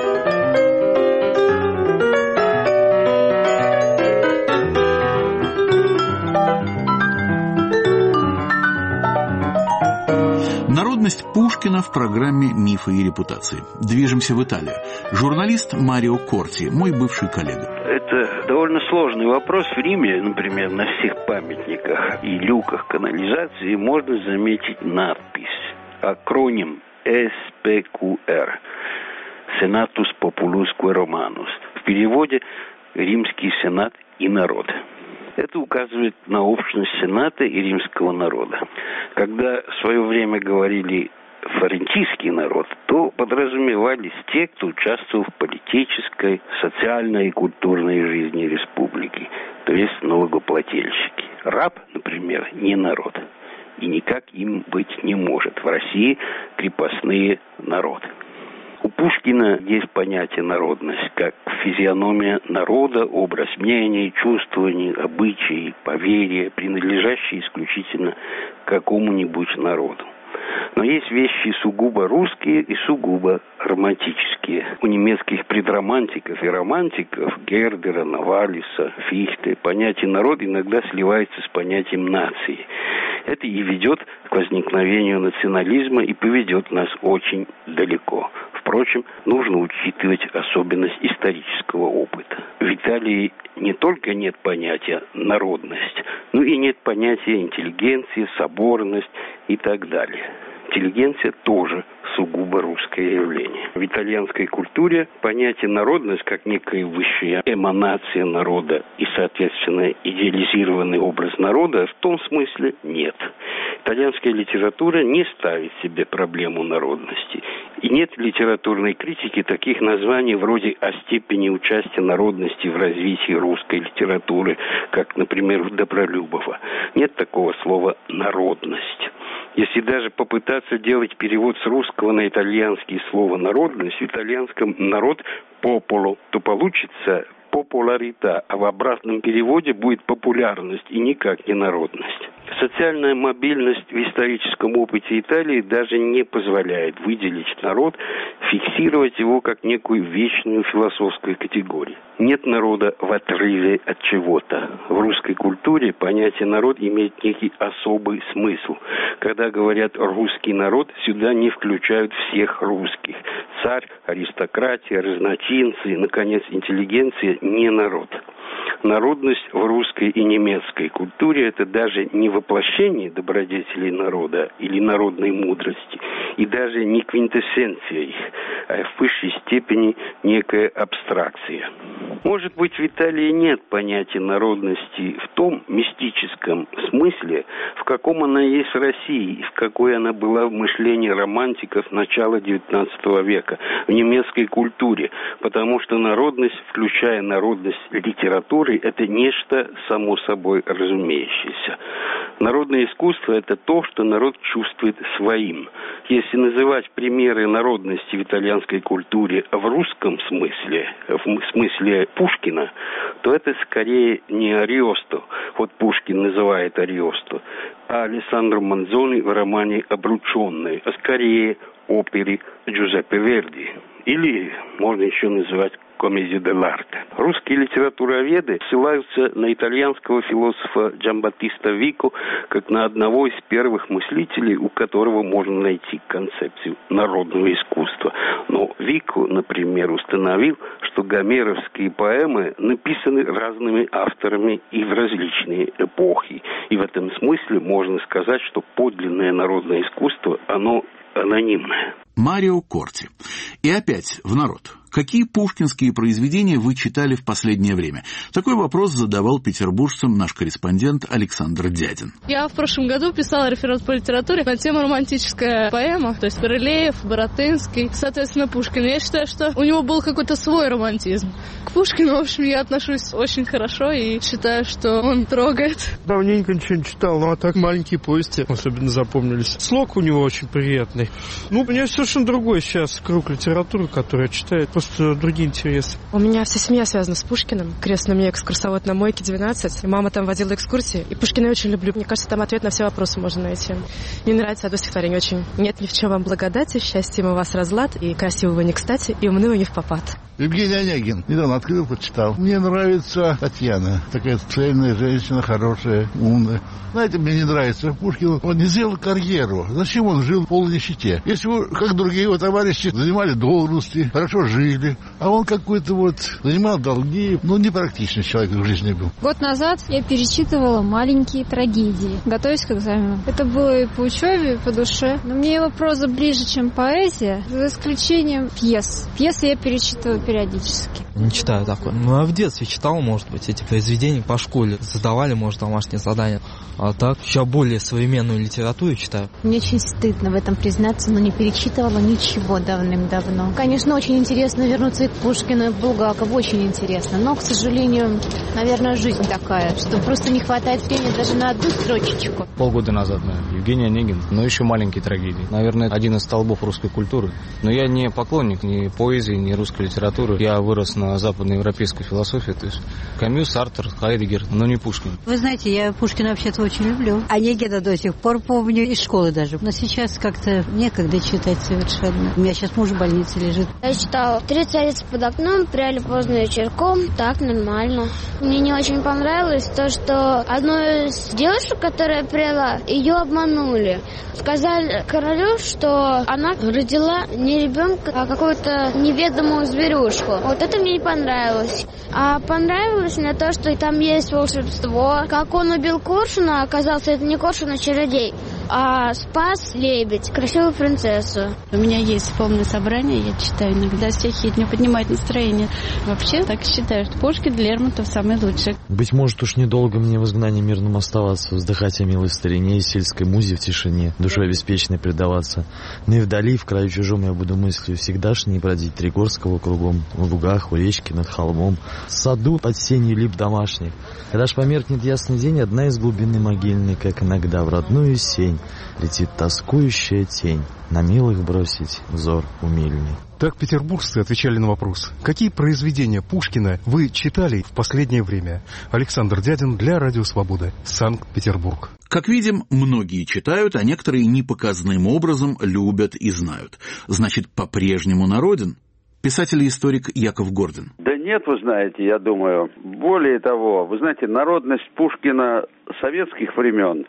Народность Пушкина в программе «Мифы и репутации». Движемся в Италию. Журналист Марио Корти, мой бывший коллега. Это довольно сложный вопрос. В Риме, например, на всех памятниках и люках канализации можно заметить надпись, акроним SPQR – Senatus Populusque Romanus. В переводе «Римский Сенат и народ». Это указывает на общность Сената и римского народа. Когда в свое время говорили «флорентийский народ», то подразумевались те, кто участвовал в политической, социальной и культурной жизни республики, то есть налогоплательщики. Раб, например, не народ, и никак им быть не может. В России крепостные народы. У Пушкина есть понятие народность, как физиономия народа, образ мнений, чувствований, обычаи, поверья, принадлежащие исключительно какому-нибудь народу. Но есть вещи сугубо русские и сугубо романтические. У немецких предромантиков и романтиков Гердера, Новалиса, Фихте понятие «народ» иногда сливается с понятием «нации». Это и ведет к возникновению национализма и поведет нас очень далеко. В Впрочем, нужно учитывать особенность исторического опыта. В Италии не только нет понятия народность, но и нет понятия интеллигенции, соборность и так далее. Интеллигенция тоже сугубо русское явление. В итальянской культуре понятие народность как некая высшая эманация народа и, соответственно, идеализированный образ народа в том смысле нет. Итальянская литература не ставит себе проблему народности. И нет в литературной критике таких названий вроде «О степени участия народности в развитии русской литературы», как, например, в Добролюбова. Нет такого слова «народность». Если даже попытаться делать перевод с русского на итальянский слово «народность», в итальянском «народ» «пополо», то получится «популарита», а в обратном переводе будет «популярность» и никак не «народность». Социальная мобильность в историческом опыте Италии даже не позволяет выделить народ, фиксировать его как некую вечную философскую категорию. Нет народа в отрыве от чего-то. В русской культуре понятие «народ» имеет некий особый смысл. Когда говорят «русский народ», сюда не включают всех русских. Царь, аристократия, разночинцы, наконец, интеллигенция не народ. Народность в русской и немецкой культуре – это даже не воплощение добродетелей народа или народной мудрости, и даже не квинтэссенция их, а в высшей степени некая абстракция. Может быть, в Италии нет понятия народности в том мистическом смысле, в каком она есть в России, и в какой она была в мышлении романтиков начала XIX века, в немецкой культуре, потому что народность, включая народность литературы, это нечто само собой разумеющееся. Народное искусство – это то, что народ чувствует своим. Если называть примеры народности в итальянской культуре в русском смысле, в смысле Пушкина, то это скорее не Ариосто, вот Пушкин называет Ариосто, а Алессандро Манзони в романе «Обрученные», а скорее опере Джузеппе Верди. Или можно еще называть комедию дел'арте. Русские литературоведы ссылаются на итальянского философа Джамбаттиста Вико как на одного из первых мыслителей, у которого можно найти концепцию народного искусства. Но Вико, например, установил, что гомеровские поэмы написаны разными авторами и в различные эпохи. И в этом смысле можно сказать, что подлинное народное искусство, оно анонимное. Марио Корти. И опять в народ. Какие пушкинские произведения вы читали в последнее время? Такой вопрос задавал петербуржцам наш корреспондент Александр Дядин. Я в прошлом году писала реферат по литературе на тему романтическая поэма, то есть Рылеев, Баратынский, соответственно, Пушкин. Я считаю, что у него был какой-то свой романтизм. К Пушкину, в общем, я отношусь очень хорошо и считаю, что он трогает. Давненько ничего не читал, но так маленькие повести особенно запомнились. Слог у него очень приятный. У меня совершенно другой сейчас круг литературы, который читает. Просто другие интересы. У меня вся семья связана с Пушкиным. Крестный мне экскурсовод на Мойке 12. И мама там водила экскурсии. И Пушкина я очень люблю. Мне кажется, там ответ на все вопросы можно найти. Мне нравится одно стихотворение очень. Нет ни в чем вам благодати, счастьем у вас разлад, и красивого не кстати, и умного не в попад. Евгений Онегин. Недавно открыл, почитал. Мне нравится Татьяна. Такая цельная женщина, хорошая, умная. Знаете, мне не нравится Пушкин. Он не сделал карьеру. Зачем он жил в полной нищете? Если бы, как другие его товарищи, занимали должности, хорошо жили, а он какой-то занимал долги. Непрактичный человек в жизни был. Год назад я перечитывала «Маленькие трагедии», готовясь к экзамену. Это было и по учебе, и по душе. Но мне его проза ближе, чем поэзия, за исключением пьес. Пьесы я перечитываю периодически. Не читаю такое. А в детстве читал, может быть, эти произведения по школе. Задавали, может, домашние задания. А так, еще более современную литературу читаю. Мне очень стыдно в этом признаться, но не перечитывала ничего давным-давно. Конечно, очень интересно вернуться и к Пушкину, и к Булгакову. Очень интересно. Но, к сожалению, наверное, жизнь такая, что просто не хватает времени даже на одну строчечку. Полгода назад, Евгений Онегин. Но еще «Маленькие трагедии». Наверное, один из столбов русской культуры. Но я не поклонник ни поэзии, ни русской литературы. Я вырос на западноевропейской философии. То есть Камю, Сартр, Хайдеггер, но не Пушкин. Вы знаете, я Пушкина вообще-то очень люблю. Онегина до сих пор помню, из школы даже. Но сейчас как-то некогда читать совершенно. У меня сейчас муж в больнице лежит. Я читала «Три царицы под окном», «Пряли поздно вечерком». Так, нормально. Мне не очень понравилось то, что одну из девушек, которая пряла, ее обманули. Сказали королю, что она родила не ребенка, а какую-то неведомую зверюшку. Вот это мне не понравилось. А понравилось мне то, что там есть волшебство. Как он убил коршуна, оказался это не коршун, а чародей, а спас лебедь, красивую принцессу. У меня есть полное собрание, я читаю иногда стихи, мне поднимает настроение. Вообще так считаю, что Пушкин для Лермонтова самый лучший. Быть может, уж недолго мне в изгнании мирном оставаться, вздыхать о милой старине и сельской музе в тишине, душой беспечной предаваться. Но и вдали, в краю чужом, я буду мыслью всегдашней бродить Тригорского кругом, в лугах, у речки, над холмом, в саду под сенью лип домашних. Когда ж померкнет ясный день, одна из глубины могильной, как иногда в родную сень, летит тоскующая тень, на милых бросить взор умильный. Так петербуржцы отвечали на вопрос: какие произведения Пушкина вы читали в последнее время? Александр Дядин для Радио Свобода, Санкт-Петербург. Как видим, многие читают, а некоторые непоказным образом любят и знают. Значит, по-прежнему народен? Писатель и историк Яков Гордин. Да нет, вы знаете, я думаю. Более того, вы знаете, народность Пушкина советских времен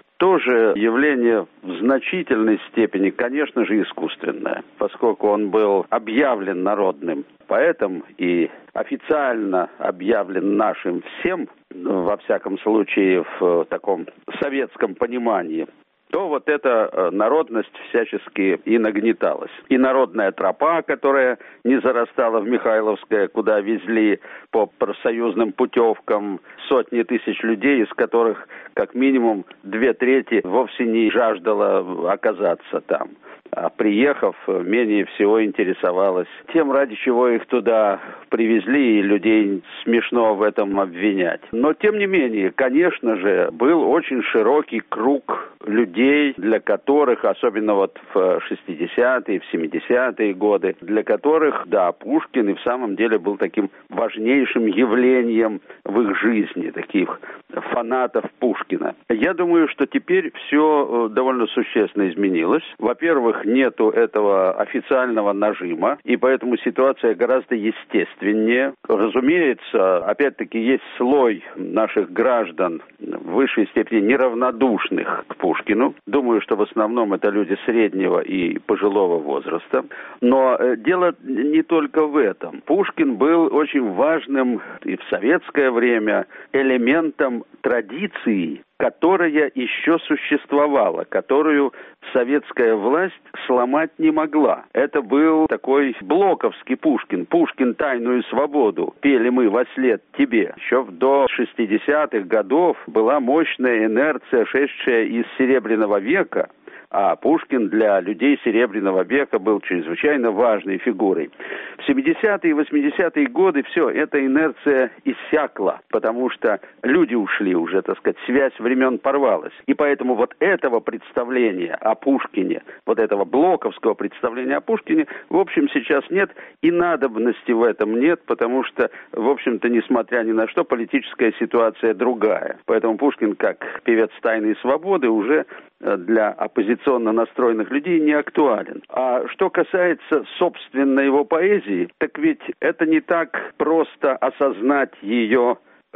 тоже явление в значительной степени, конечно же, искусственное, поскольку он был объявлен народным поэтом и официально объявлен нашим всем, во всяком случае в таком советском понимании, то вот эта народность всячески и нагнеталась. И народная тропа, которая не зарастала в Михайловское, куда везли по профсоюзным путевкам сотни тысяч людей, из которых как минимум 2/3 вовсе не жаждала оказаться там. А приехав, менее всего интересовалась тем, ради чего их туда привезли, и людей смешно в этом обвинять. Но, тем не менее, конечно же, был очень широкий круг людей, для которых, особенно вот в 60-е, в 70-е годы, для которых, да, Пушкин и в самом деле был таким важнейшим явлением в их жизни, таких фанатов Пушкина. Я думаю, что теперь все довольно существенно изменилось. Во-первых, нету этого официального нажима, и поэтому ситуация гораздо естественнее. Разумеется, опять-таки, есть слой наших граждан в высшей степени неравнодушных к Пушкину. Думаю, что в основном это люди среднего и пожилого возраста. Но дело не только в этом. Пушкин был очень важным и в советское время элементом традиции, которая еще существовала, которую советская власть сломать не могла. Это был такой блоковский Пушкин. Пушкин «Тайную свободу» пели мы вослед тебе. Еще до 60-х годов была мощная инерция, шедшая из Серебряного века, а Пушкин для людей Серебряного века был чрезвычайно важной фигурой. В 70-е и 80-е годы все, эта инерция иссякла, потому что люди ушли уже, так сказать, связь времен порвалась. И поэтому вот этого представления о Пушкине, вот этого блоковского представления о Пушкине, в общем, сейчас нет, и надобности в этом нет, потому что, в общем-то, несмотря ни на что, политическая ситуация другая. Поэтому Пушкин, как певец «Тайной свободы», уже для оппозиционно настроенных людей не актуален. А что касается, собственно, его поэзии, так ведь это не так просто осознать ее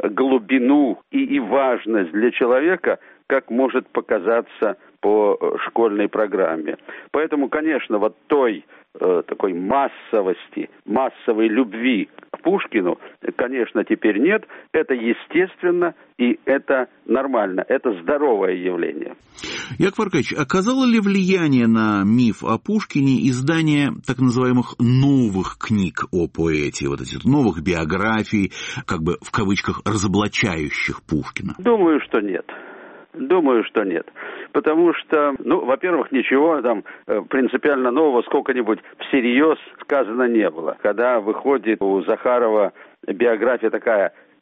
глубину и важность для человека, как может показаться по школьной программе. Поэтому, конечно, вот той такой массовости, массовой любви к Пушкину, конечно, теперь нет. Это естественно и это нормально. Это здоровое явление. Яков Аркадьевич, оказало ли влияние на миф о Пушкине издание так называемых новых книг о поэте, вот этих новых биографий, как бы в кавычках разоблачающих Пушкина? Думаю, что нет. Думаю, что нет. Потому что, во-первых, ничего там принципиально нового сколько-нибудь всерьез сказано не было. Когда выходит у Захарова биография такая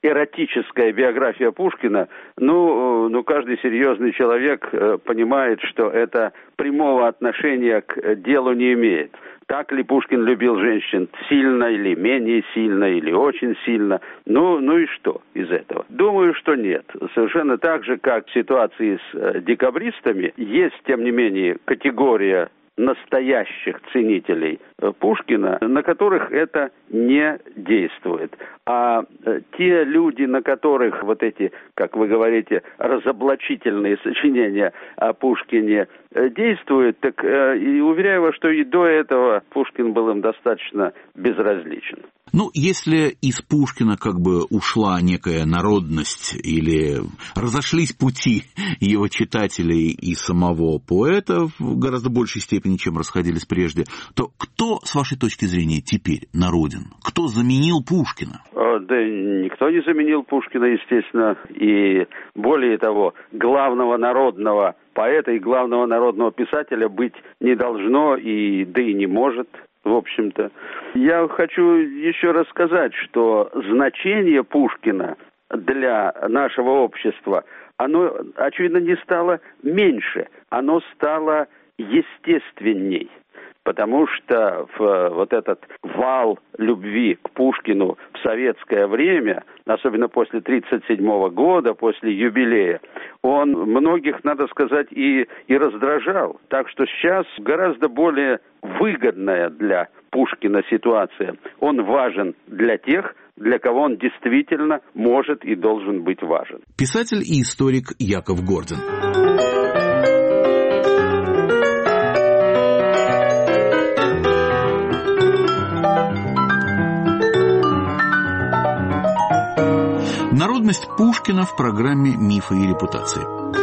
эротическая биография Пушкина, ну, каждый серьезный человек понимает, что это прямого отношения к делу не имеет. Так ли Пушкин любил женщин сильно или менее сильно, или очень сильно? Ну и что из этого? Думаю, что нет. Совершенно так же, как в ситуации с декабристами, есть, тем не менее, категория настоящих ценителей Пушкина, на которых это не действует. А те люди, на которых вот эти, как вы говорите, разоблачительные сочинения о Пушкине действуют, так и уверяю вас, что и до этого Пушкин был им достаточно безразличен. Ну, если из Пушкина как бы ушла некая народность или разошлись пути его читателей и самого поэта в гораздо большей степени, чем расходились прежде, то кто, с вашей точки зрения, теперь народен? Кто заменил Пушкина? Да никто не заменил Пушкина, естественно. И более того, главного народного поэта и главного народного писателя быть не должно, да и не может. В общем-то, я хочу еще раз сказать, что значение Пушкина для нашего общества, оно, очевидно, не стало меньше, оно стало естественней. Потому что вот этот вал любви к Пушкину в советское время, особенно после 1937 года, после юбилея, он многих, надо сказать, и раздражал. Так что сейчас гораздо более выгодная для Пушкина ситуация. Он важен для тех, для кого он действительно может и должен быть важен. Писатель и историк Яков Гордин. Народность Пушкина в программе «Мифы и репутации».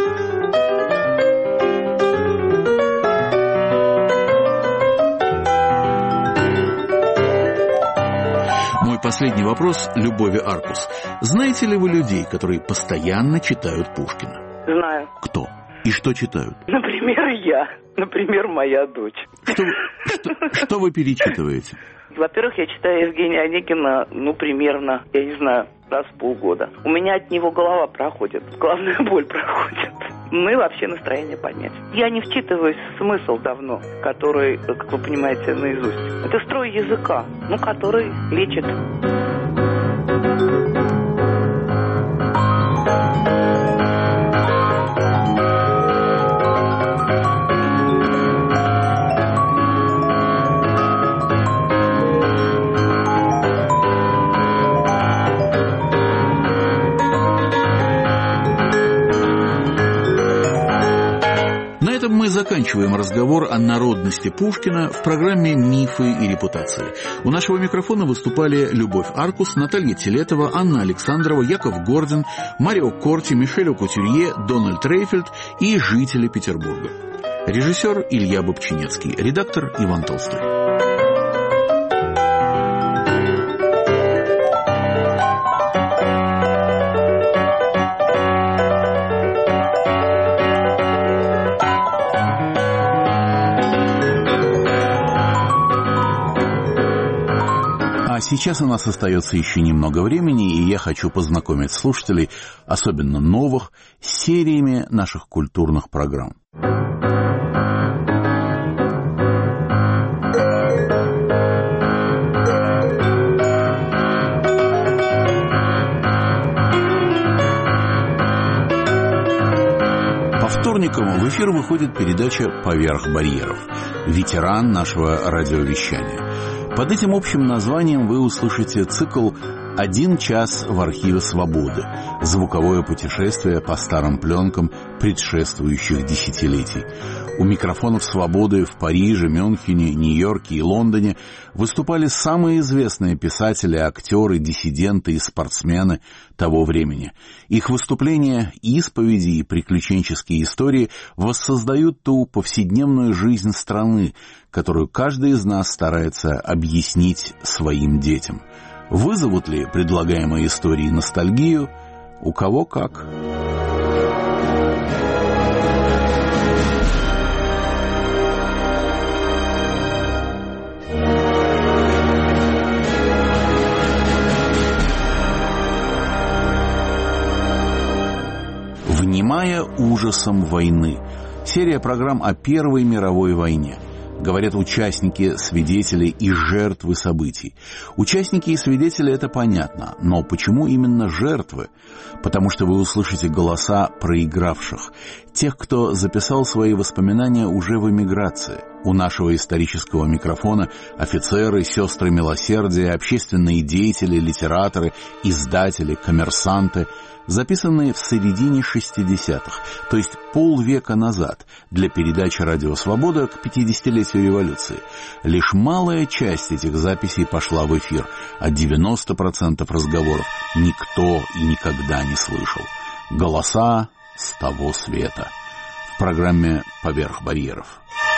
Мой последний вопрос Любови Аркус. Знаете ли вы людей, которые постоянно читают Пушкина? Знаю. Кто? И что читают? Например, я. Например, моя дочь. Что вы перечитываете? Во-первых, я читаю Евгения Онегина, примерно, я не знаю, раз в полгода. У меня от него голова проходит, головная боль проходит. И вообще настроение поднять. Я не вчитываюсь в смысл давно, который, как вы понимаете, наизусть. Это строй языка, который лечит. Мы заканчиваем разговор о народности Пушкина в программе «Мифы и репутации». У нашего микрофона выступали Любовь Аркус, Наталья Телетова, Анна Александрова, Яков Гордин, Марио Корти, Мишель Кутюрье, Дональд Рейфельд и жители Петербурга. Режиссер Илья Бобчинецкий, редактор Иван Толстой. Сейчас у нас остается еще немного времени, и я хочу познакомить слушателей, особенно новых, с сериями наших культурных программ. По вторникам в эфир выходит передача «Поверх барьеров». Ветеран нашего радиовещания. Под этим общим названием вы услышите цикл «1 час в архиве свободы». Звуковое путешествие по старым пленкам предшествующих десятилетий. У микрофонов «Свободы» в Париже, Мюнхене, Нью-Йорке и Лондоне выступали самые известные писатели, актеры, диссиденты и спортсмены того времени. Их выступления, исповеди и приключенческие истории воссоздают ту повседневную жизнь страны, которую каждый из нас старается объяснить своим детям. Вызовут ли предлагаемые истории ностальгию? У кого как. ужасам войны. Серия программ о Первой мировой войне. Говорят участники, свидетели и жертвы событий. Участники и свидетели — это понятно, но почему именно жертвы? Потому что вы услышите голоса проигравших, тех, кто записал свои воспоминания уже в эмиграции. У нашего исторического микрофона офицеры, сестры милосердия, общественные деятели, литераторы, издатели, коммерсанты, записанные в середине 60-х, то есть полвека назад, для передачи «Радио Свобода» к 50-летию революции. Лишь малая часть этих записей пошла в эфир, а 90% разговоров никто и никогда не слышал. Голоса с того света. В программе «Поверх барьеров».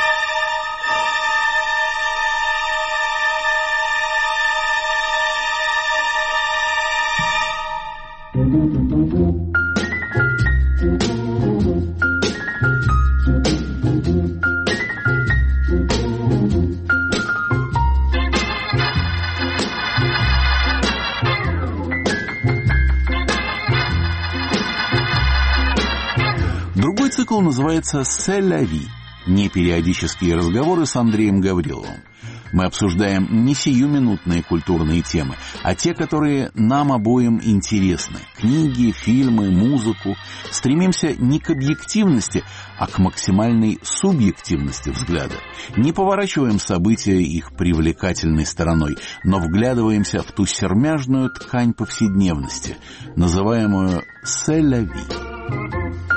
Другой цикл называется «C'est la vie» – непериодические разговоры с Андреем Гавриловым. Мы обсуждаем не сиюминутные культурные темы, а те, которые нам обоим интересны. Книги, фильмы, музыку. Стремимся не к объективности, а к максимальной субъективности взгляда. Не поворачиваем события их привлекательной стороной, но вглядываемся в ту сермяжную ткань повседневности, называемую «C'est la vie».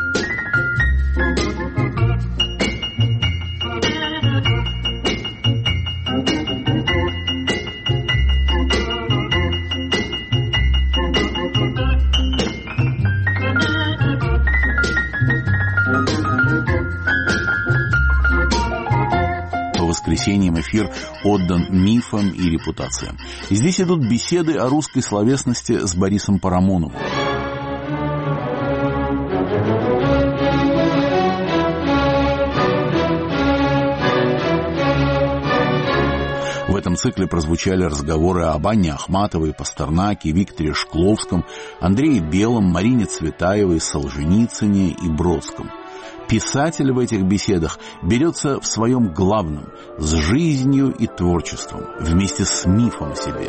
По воскресеньям эфир отдан мифам и репутациям. И здесь идут беседы о русской словесности с Борисом Парамоновым. В этом цикле прозвучали разговоры об Анне Ахматовой, Пастернаке, Викторе Шкловском, Андрее Белом, Марине Цветаевой, Солженицыне и Бродском. Писатель в этих беседах берется в своем главном – с жизнью и творчеством, вместе с мифом о себе.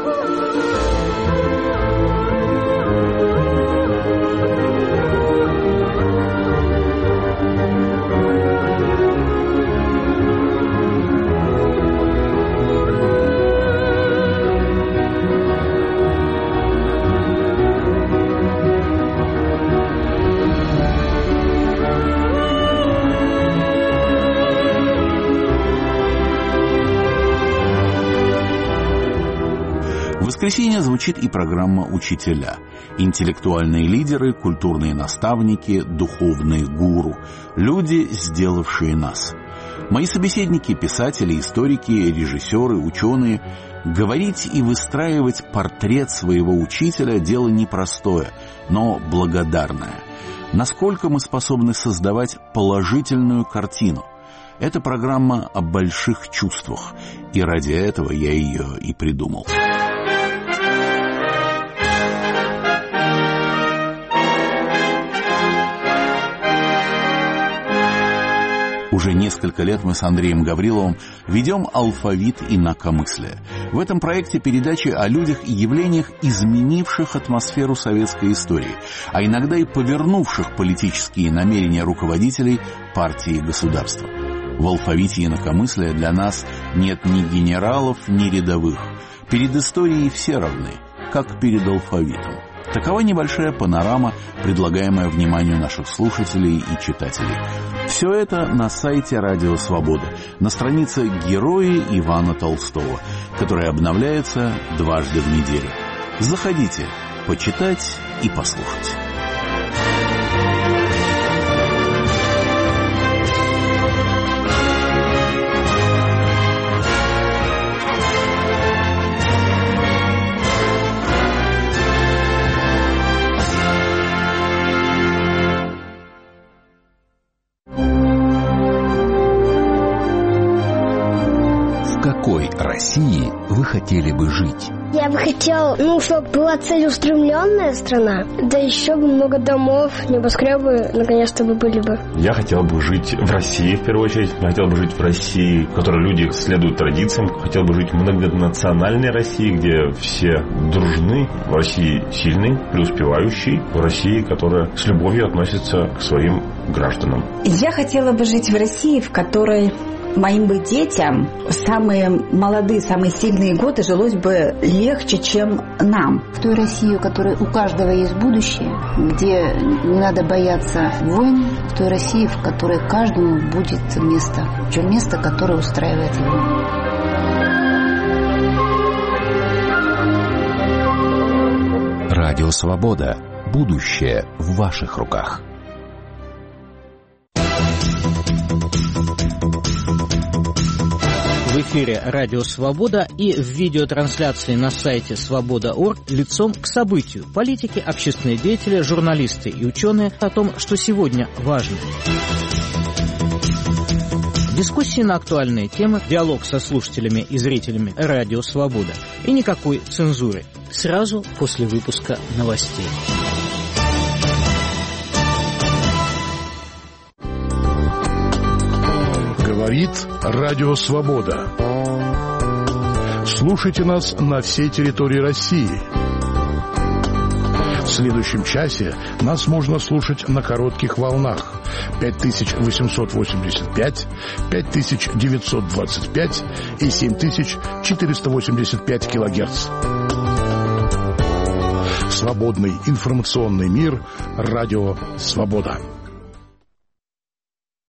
В воскресенье звучит и программа «Учителя». Интеллектуальные лидеры, культурные наставники, духовные гуру. Люди, сделавшие нас. Мои собеседники, писатели, историки, режиссеры, ученые. Говорить и выстраивать портрет своего учителя – дело непростое, но благодарное. Насколько мы способны создавать положительную картину? Это программа о больших чувствах, и ради этого я ее и придумал. Уже несколько лет мы с Андреем Гавриловым ведем «Алфавит инакомыслия». В этом проекте передачи о людях и явлениях, изменивших атмосферу советской истории, а иногда и повернувших политические намерения руководителей партии и государства. В «Алфавите инакомыслия» для нас нет ни генералов, ни рядовых. Перед историей все равны, как перед алфавитом. Такова небольшая панорама, предлагаемая вниманию наших слушателей и читателей. Все это на сайте «Радио Свобода», на странице «Герои Ивана Толстого», которая обновляется дважды в неделю. Заходите почитать и послушать. В какой России вы хотели бы жить? Я бы хотел, чтобы была целеустремленная страна, да еще бы много домов, небоскребы наконец-то бы были бы. Я хотел бы жить в России, в первую очередь. Я хотел бы жить в России, в которой люди следуют традициям. Хотел бы жить в многонациональной России, где все дружны. В России сильный, преуспевающий. В России, которая с любовью относится к своим гражданам. Я хотела бы жить в России, в которой моим бы детям в самые молодые, самые сильные годы жилось бы легче, чем нам. В той России, у которой у каждого есть будущее, где не надо бояться войн, в той России, в которой каждому будет место, причем место, которое устраивает его. Радио Свобода. Будущее в ваших руках. В эфире «Радио Свобода» и в видеотрансляции на сайте свобода.орг лицом к событию. Политики, общественные деятели, журналисты и ученые о том, что сегодня важно. Дискуссии на актуальные темы, диалог со слушателями и зрителями «Радио Свобода». И никакой цензуры. Сразу после выпуска новостей. Говорит Радио Свобода. Слушайте нас на всей территории России. В следующем часе нас можно слушать на коротких волнах 5885, 5925 и 7485 килогерц. Свободный информационный мир. Радио Свобода.